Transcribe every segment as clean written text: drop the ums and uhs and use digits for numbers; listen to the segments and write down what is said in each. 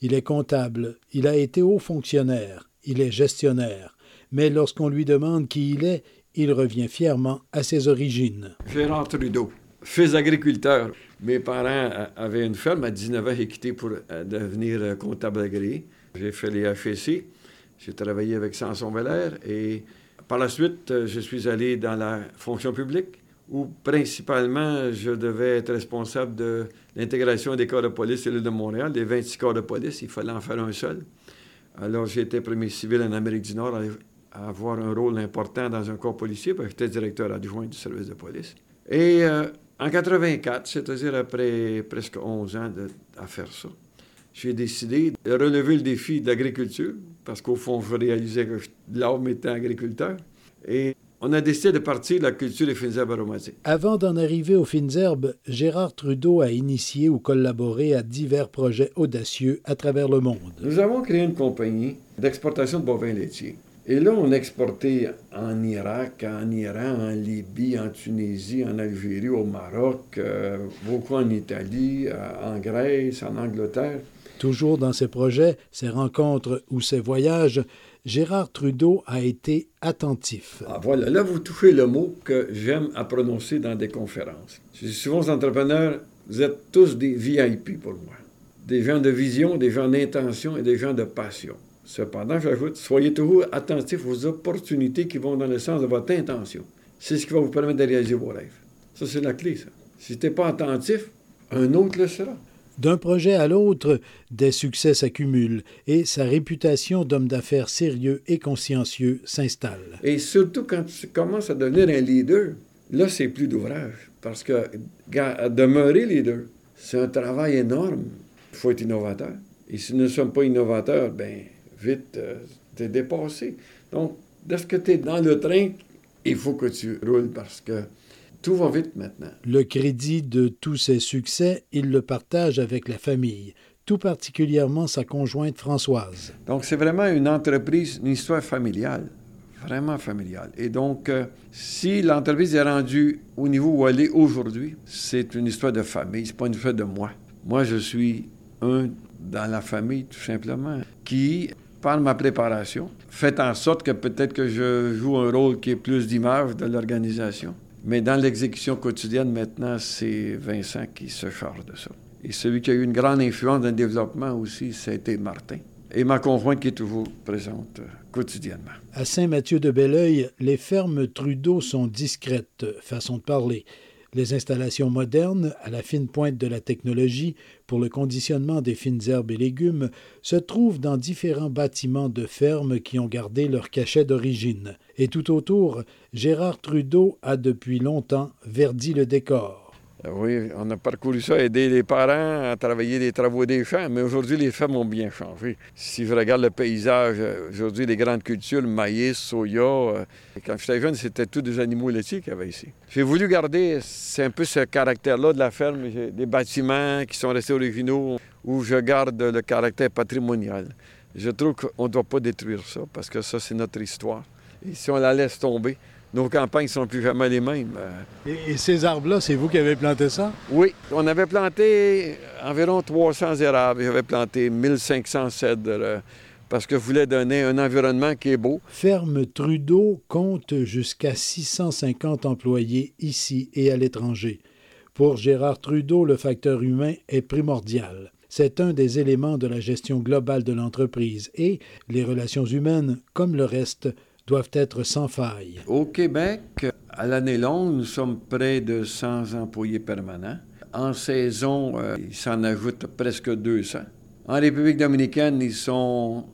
Il est comptable, il a été haut fonctionnaire, il est gestionnaire. Mais lorsqu'on lui demande qui il revient fièrement à ses origines. Gérard Trudeau, fils agriculteur. Mes parents avaient une ferme. À 19 ans, j'ai quitté pour devenir comptable agréé. J'ai fait les FSC. J'ai travaillé avec Samson Valère et par la suite, je suis allé dans la fonction publique où principalement, je devais être responsable de l'intégration des corps de police de l'île de Montréal, des 26 corps de police. Il fallait en faire un seul. Alors, j'ai été premier civil en Amérique du Nord à avoir un rôle important dans un corps policier, parce que j'étais directeur adjoint du service de police. Et en 84, c'est-à-dire après presque 11 ans à faire ça, j'ai décidé de relever le défi de l'agriculture, parce qu'au fond, je réalisais que l'homme était agriculteur. Et on a décidé de partir de la culture des fines herbes aromatiques. Avant d'en arriver aux fines herbes, Gérard Trudeau a initié ou collaboré à divers projets audacieux à travers le monde. Nous avons créé une compagnie d'exportation de bovins laitiers. Et là, on exportait en Irak, en Iran, en Libye, en Tunisie, en Algérie, au Maroc, beaucoup en Italie, en Grèce, en Angleterre. Toujours dans ses projets, ses rencontres ou ses voyages, Gérard Trudeau a été attentif. Ah, voilà, là, vous touchez le mot que j'aime à prononcer dans des conférences. Je dis souvent aux entrepreneurs, vous êtes tous des VIP pour moi. Des gens de vision, des gens d'intention et des gens de passion. Cependant, j'ajoute, soyez toujours attentifs aux opportunités qui vont dans le sens de votre intention. C'est ce qui va vous permettre de réaliser vos rêves. Ça, c'est la clé, ça. Si tu n'es pas attentif, un autre le sera. D'un projet à l'autre, des succès s'accumulent et sa réputation d'homme d'affaires sérieux et consciencieux s'installe. Et surtout quand tu commences à devenir un leader, là, c'est plus d'ouvrage. Parce que demeurer leader, c'est un travail énorme. Il faut être innovateur. Et si nous ne sommes pas innovateurs, bien, vite, t'es dépassé. Donc, lorsque tu es dans le train, il faut que tu roules parce que tout va vite maintenant. Le crédit de tous ses succès, il le partage avec la famille, tout particulièrement sa conjointe Françoise. Donc, c'est vraiment une entreprise, une histoire familiale, vraiment familiale. Et donc, si l'entreprise est rendue au niveau où elle est aujourd'hui, c'est une histoire de famille, c'est pas une histoire de moi. Moi, je suis un dans la famille, tout simplement, qui, par ma préparation, fait en sorte que peut-être que je joue un rôle qui est plus d'image de l'organisation. Mais dans l'exécution quotidienne, maintenant, c'est Vincent qui se charge de ça. Et celui qui a eu une grande influence dans le développement aussi, ça a été Martin. Et ma conjointe qui est toujours présente quotidiennement. À Saint-Mathieu-de-Belleuil, les fermes Trudeau sont discrètes, façon de parler. Les installations modernes, à la fine pointe de la technologie, pour le conditionnement des fines herbes et légumes, se trouvent dans différents bâtiments de fermes qui ont gardé leur cachet d'origine. Et tout autour, Gérard Trudeau a depuis longtemps verdi le décor. Oui, on a parcouru ça, aider les parents à travailler les travaux des champs, mais aujourd'hui, les fermes ont bien changé. Si je regarde le paysage, aujourd'hui, les grandes cultures, le maïs, soya, quand j'étais jeune, c'était tous des animaux laitiers qu'il y avait ici. J'ai voulu garder, c'est un peu ce caractère-là de la ferme, des bâtiments qui sont restés originaux, où je garde le caractère patrimonial. Je trouve qu'on ne doit pas détruire ça, parce que ça, c'est notre histoire. Et si on la laisse tomber, nos campagnes ne sont plus jamais les mêmes. Et ces arbres-là, c'est vous qui avez planté ça? Oui. On avait planté environ 300 érables. J'avais planté 1500 cèdres parce que je voulais donner un environnement qui est beau. Ferme Trudeau compte jusqu'à 650 employés ici et à l'étranger. Pour Gérard Trudeau, le facteur humain est primordial. C'est un des éléments de la gestion globale de l'entreprise et les relations humaines, comme le reste, doivent être sans faille. Au Québec, à l'année longue, nous sommes près de 100 employés permanents. En saison, il s'en ajoute presque 200. En République dominicaine, ils sont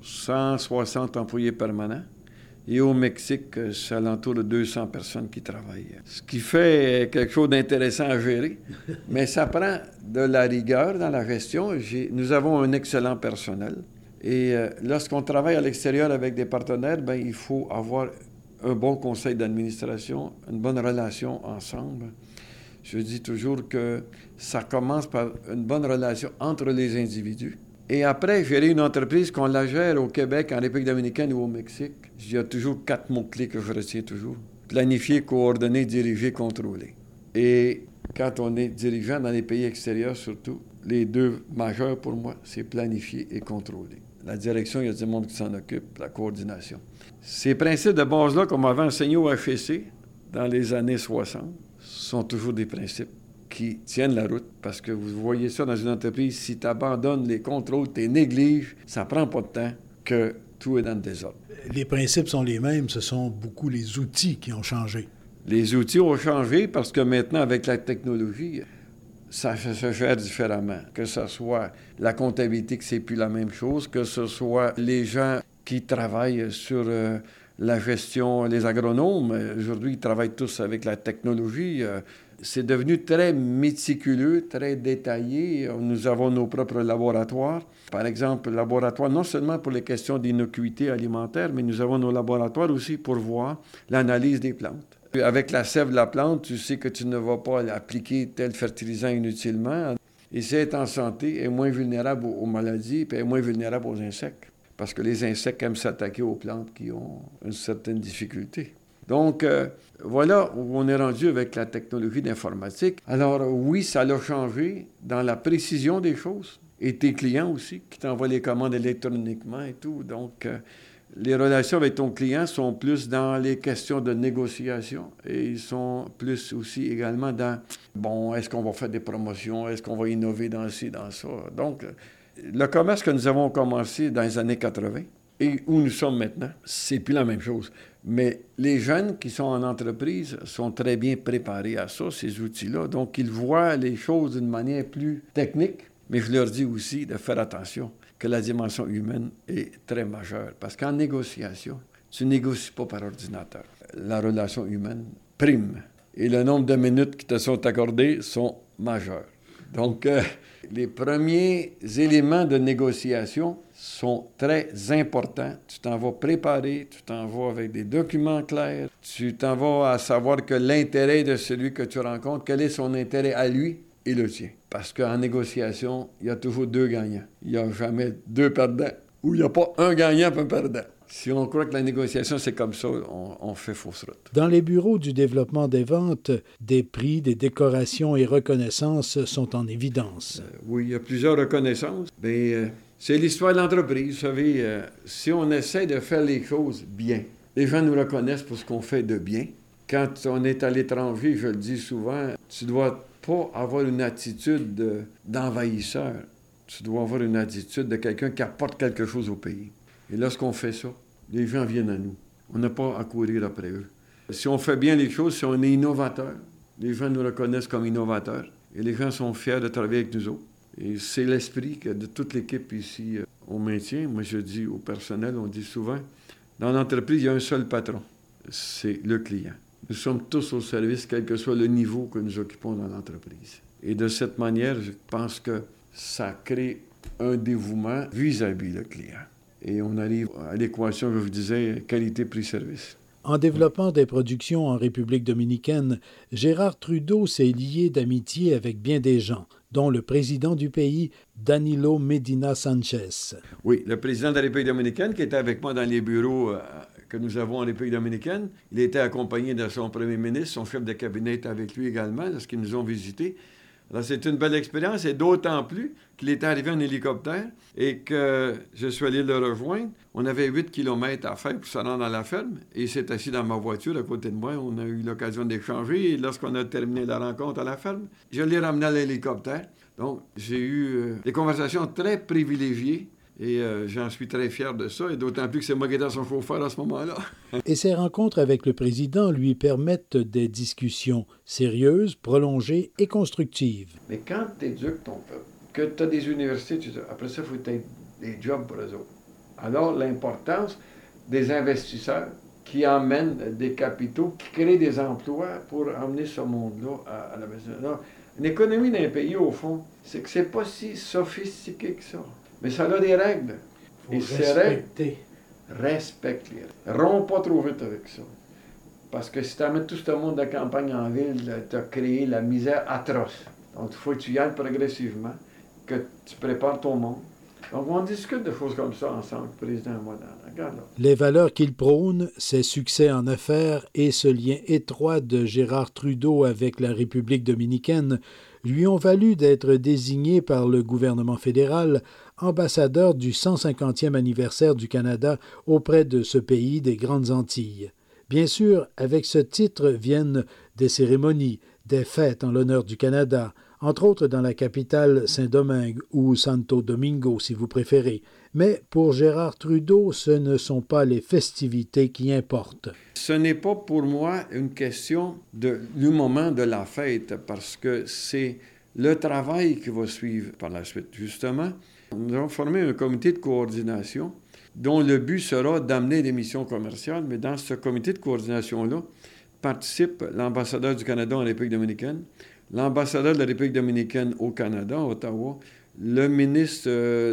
160 employés permanents. Et au Mexique, c'est alentour de 200 personnes qui travaillent. Ce qui fait quelque chose d'intéressant à gérer. Mais ça prend de la rigueur dans la gestion. Nous avons un excellent personnel. Et lorsqu'on travaille à l'extérieur avec des partenaires, bien, il faut avoir un bon conseil d'administration, une bonne relation ensemble. Je dis toujours que ça commence par une bonne relation entre les individus. Et après, gérer une entreprise, qu'on la gère au Québec, en République dominicaine ou au Mexique, il y a toujours 4 mots-clés que je retiens toujours. Planifier, coordonner, diriger, contrôler. Et Quand on est dirigeant dans les pays extérieurs, surtout, les deux majeurs pour moi, c'est planifier et contrôler. La direction, il y a du monde qui s'en occupe, la coordination. Ces principes de base-là, qu'on m'avait enseigné au FEC dans les années 60, sont toujours des principes qui tiennent la route. Parce que vous voyez ça dans une entreprise, si tu abandonnes les contrôles, tu négliges, ça prend pas de temps que tout est dans le désordre. Les principes sont les mêmes, ce sont beaucoup les outils qui ont changé. Les outils ont changé parce que maintenant, avec la technologie, ça se fait différemment. Que ce soit la comptabilité, que c'est plus la même chose, que ce soit les gens qui travaillent sur la gestion, les agronomes. Aujourd'hui, ils travaillent tous avec la technologie. C'est devenu très méticuleux, très détaillé. Nous avons nos propres laboratoires. Par exemple, laboratoire non seulement pour les questions d'innocuité alimentaire, mais nous avons nos laboratoires aussi pour voir l'analyse des plantes. Avec la sève de la plante, tu sais que tu ne vas pas appliquer tel fertilisant inutilement. Et si elle est en santé, elle est moins vulnérable aux maladies, puis elle est moins vulnérable aux insectes. Parce que les insectes aiment s'attaquer aux plantes qui ont une certaine difficulté. Donc, voilà où on est rendu avec la technologie d'informatique. Alors, oui, ça l'a changé dans la précision des choses. Et tes clients aussi, qui t'envoient les commandes électroniquement et tout. Donc, les relations avec ton client sont plus dans les questions de négociation et ils sont plus aussi également dans, bon, est-ce qu'on va faire des promotions, est-ce qu'on va innover dans ci, dans ça. Donc, le commerce que nous avons commencé dans les années 80 et où nous sommes maintenant, c'est plus la même chose. Mais les jeunes qui sont en entreprise sont très bien préparés à ça, ces outils-là. Donc, ils voient les choses d'une manière plus technique, mais je leur dis aussi de faire attention que la dimension humaine est très majeure. Parce qu'en négociation, tu ne négocies pas par ordinateur. La relation humaine prime. Et le nombre de minutes qui te sont accordées sont majeurs. Donc, les premiers éléments de négociation sont très importants. Tu t'en vas préparer, tu t'en vas avec des documents clairs, tu t'en vas à savoir que l'intérêt de celui que tu rencontres, quel est son intérêt à lui et le tien. Parce qu'en négociation, il y a toujours deux gagnants. Il n'y a jamais deux perdants. Ou il n'y a pas un gagnant et un perdant. Si on croit que la négociation, c'est comme ça, on fait fausse route. Dans les bureaux du développement des ventes, des prix, des décorations et reconnaissances sont en évidence. Oui, il y a plusieurs reconnaissances. Mais c'est l'histoire de l'entreprise. Vous savez, si on essaie de faire les choses bien, les gens nous reconnaissent pour ce qu'on fait de bien. Quand on est à l'étranger, je le dis souvent, tu dois pas avoir une attitude d'envahisseur. Tu dois avoir une attitude de quelqu'un qui apporte quelque chose au pays. Et lorsqu'on fait ça, les gens viennent à nous. On n'a pas à courir après eux. Si on fait bien les choses, si on est innovateur, les gens nous reconnaissent comme innovateurs. Et les gens sont fiers de travailler avec nous autres. Et c'est l'esprit que de toute l'équipe ici, on maintient. Moi, je dis au personnel, on dit souvent, dans l'entreprise, il y a un seul patron. C'est le client. Nous sommes tous au service, quel que soit le niveau que nous occupons dans l'entreprise. Et de cette manière, je pense que ça crée un dévouement vis-à-vis le client. Et on arrive à l'équation que je vous disais, qualité-prix-service. En développant des productions en République dominicaine, Gérard Trudeau s'est lié d'amitié avec bien des gens, dont le président du pays, Danilo Medina Sanchez. Oui, le président de la République dominicaine, qui était avec moi dans les bureaux que nous avons en République dominicaine, il était accompagné de son premier ministre, son chef de cabinet était avec lui également, lorsqu'ils nous ont visités. Alors, c'est une belle expérience, et d'autant plus qu'il était arrivé en hélicoptère et que je suis allé le rejoindre. On avait 8 kilomètres à faire pour se rendre dans la ferme, et il s'est assis dans ma voiture à côté de moi. On a eu l'occasion d'échanger, et lorsqu'on a terminé la rencontre à la ferme, je l'ai ramené à l'hélicoptère. Donc, j'ai eu des conversations très privilégiées, et j'en suis très fier de ça, et d'autant plus que c'est moi qui étais son chauffeur à ce moment-là. Et ces rencontres avec le président lui permettent des discussions sérieuses, prolongées et constructives. Mais quand tu éduques ton peuple, que tu as des universités, après ça, il faut que tu aies des jobs pour eux autres. Alors, l'importance des investisseurs qui emmènent des capitaux, qui créent des emplois pour emmener ce monde-là à la maison. Alors, une économie d'un pays, au fond, c'est que c'est pas si sophistiqué que ça. Mais ça a des règles. Et ces règles, respecte-les. Romps pas trop vite avec ça. Parce que si tu amènes tout ce monde de campagne en ville, tu as créé la misère atroce. Donc, il faut que tu y ailles progressivement, que tu prépares ton monde, Donc, on discute de choses comme ça ensemble, président et moi. Regarde là. Les valeurs qu'il prône, ses succès en affaires et ce lien étroit de Gérard Trudeau avec la République dominicaine lui ont valu d'être désigné par le gouvernement fédéral ambassadeur du 150e anniversaire du Canada auprès de ce pays des Grandes Antilles. Bien sûr, avec ce titre viennent des cérémonies, des fêtes en l'honneur du Canada, entre autres dans la capitale Saint-Domingue ou Santo Domingo si vous préférez. Mais pour Gérard Trudeau, ce ne sont pas les festivités qui importent. Ce n'est pas pour moi une question du moment de la fête, parce que c'est le travail qui va suivre par la suite. Justement, nous avons formé un comité de coordination dont le but sera d'amener des missions commerciales, mais dans ce comité de coordination-là participe l'ambassadeur du Canada en République dominicaine, l'ambassadeur de la République dominicaine au Canada, à Ottawa, le ministre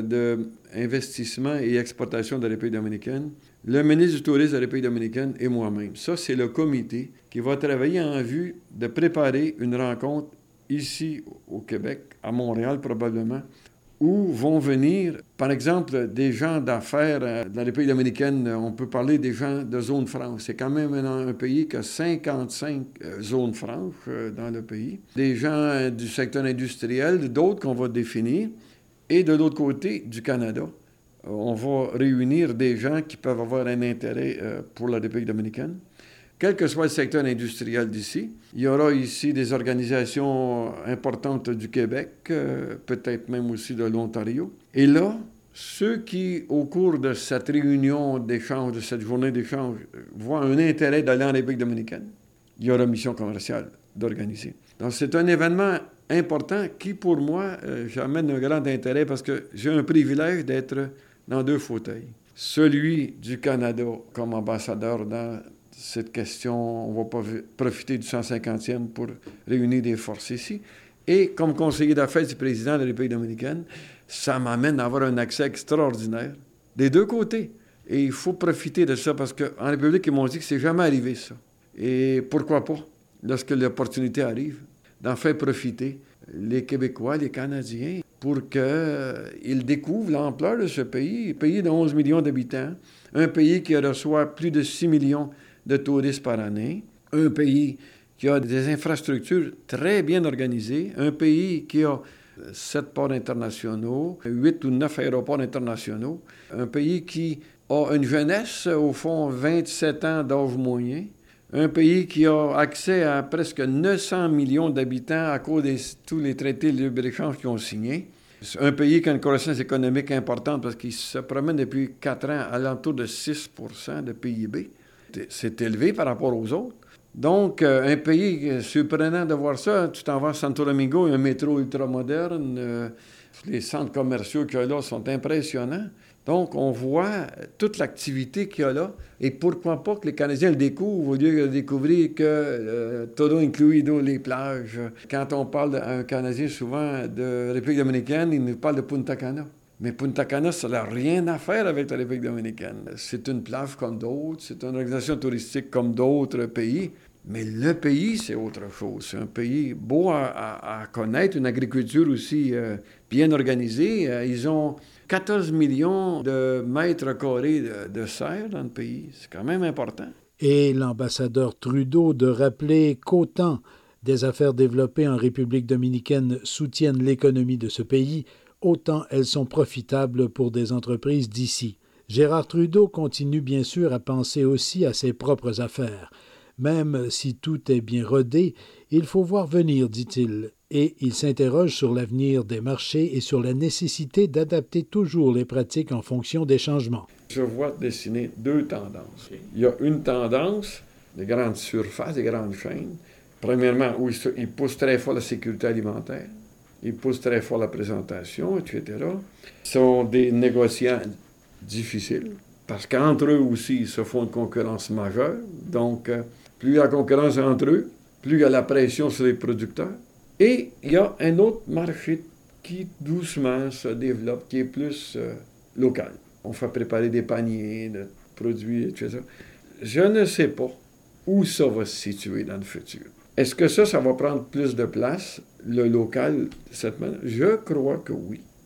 de Investissement et Exportation de la République dominicaine, le ministre du Tourisme de la République dominicaine et moi-même. Ça, c'est le comité qui va travailler en vue de préparer une rencontre ici au Québec, à Montréal probablement, où vont venir, par exemple, des gens d'affaires de la République dominicaine. On peut parler des gens de zone franche. C'est quand même un pays qui a 55 zones franches dans le pays. Des gens du secteur industriel, d'autres qu'on va définir. Et de l'autre côté, du Canada, on va réunir des gens qui peuvent avoir un intérêt pour la République dominicaine. Quel que soit le secteur industriel d'ici, il y aura ici des organisations importantes du Québec, peut-être même aussi de l'Ontario. Et là, ceux qui, au cours de cette réunion d'échange, de cette journée d'échange, voient un intérêt d'aller en République dominicaine, il y aura mission commerciale d'organiser. Donc, c'est un événement important qui, pour moi, j'amène un grand intérêt parce que j'ai un privilège d'être dans deux fauteuils. Celui du Canada comme ambassadeur dans cette question, on va profiter du 150e pour réunir des forces ici. Et comme conseiller d'affaires du président de la République dominicaine, ça m'amène à avoir un accès extraordinaire des deux côtés. Et il faut profiter de ça parce qu'en République, ils m'ont dit que c'est jamais arrivé, ça. Et pourquoi pas, lorsque l'opportunité arrive, d'en faire profiter les Québécois, les Canadiens, pour qu'ils découvrent l'ampleur de ce pays, un pays de 11 millions d'habitants, un pays qui reçoit plus de 6 millions de touristes par année, un pays qui a des infrastructures très bien organisées, un pays qui a 7 ports internationaux, 8 ou 9 aéroports internationaux, un pays qui a une jeunesse, au fond, 27 ans d'âge moyen, un pays qui a accès à presque 900 millions d'habitants à cause de tous les traités de libre-échange qu'ils ont signés. Un pays qui a une croissance économique importante parce qu'il se promène depuis 4 ans à l'entour de 6 % de PIB. C'est élevé par rapport aux autres. Donc, un pays surprenant de voir ça. Tu t'en vas à Santo Domingo, un métro ultramoderne. Les centres commerciaux qu'il y a là sont impressionnants. Donc, on voit toute l'activité qu'il y a là. Et pourquoi pas que les Canadiens le découvrent au lieu de découvrir que todo incluido, les plages. Quand on parle d'un Canadien souvent de République dominicaine, il nous parle de Punta Cana. Mais Punta Cana, ça n'a rien à faire avec la République dominicaine. C'est une plage comme d'autres, c'est une organisation touristique comme d'autres pays. Mais le pays, c'est autre chose. C'est un pays beau à connaître, une agriculture aussi bien organisée. Ils ont 14 millions de mètres carrés de serre dans le pays. C'est quand même important. Et l'ambassadeur Trudeau de rappeler qu'autant des affaires développées en République dominicaine soutiennent l'économie de ce pays, autant elles sont profitables pour des entreprises d'ici. Gérard Trudeau continue bien sûr à penser aussi à ses propres affaires. Même si tout est bien rodé, il faut voir venir, dit-il, et il s'interroge sur l'avenir des marchés et sur la nécessité d'adapter toujours les pratiques en fonction des changements. Je vois dessiner deux tendances. Il y a une tendance, des grandes surfaces, des grandes chaînes. Premièrement, où ils poussent très fort la sécurité alimentaire. Ils poussent très fort la présentation, etc. Ce sont des négociants difficiles, parce qu'entre eux aussi, ils se font une concurrence majeure. Donc, plus il y a la concurrence entre eux, plus il y a la pression sur les producteurs. Et il y a un autre marché qui, doucement, se développe, qui est plus local. On fait préparer des paniers de produits, etc. Je ne sais pas où ça va se situer dans le futur. Est-ce que ça va prendre plus de place, le local, de cette manière? Je crois que oui.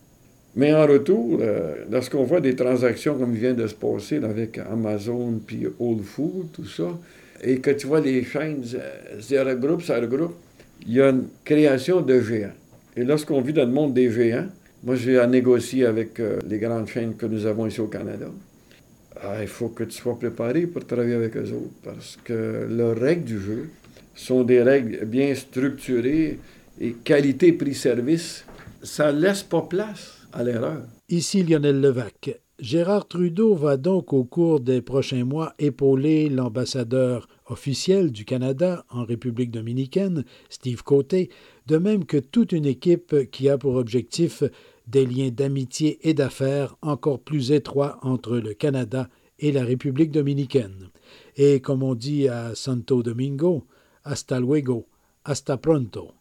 Mais en retour, lorsqu'on voit des transactions comme vient de se passer là, avec Amazon puis Whole Foods, tout ça, et que tu vois les chaînes se regroupent, il y a une création de géants. Et lorsqu'on vit dans le monde des géants, moi j'ai à négocier avec les grandes chaînes que nous avons ici au Canada. Il faut que tu sois préparé pour travailler avec eux autres parce que leurs règles du jeu sont des règles bien structurées et qualité prix-service, ça laisse pas place à l'erreur. Ici Lionel Levac. Gérard Trudeau va donc au cours des prochains mois épauler l'ambassadeur officiel du Canada en République dominicaine, Steve Côté, de même que toute une équipe qui a pour objectif des liens d'amitié et d'affaires encore plus étroits entre le Canada et la République dominicaine. Et comme on dit à Santo Domingo, hasta luego, hasta pronto.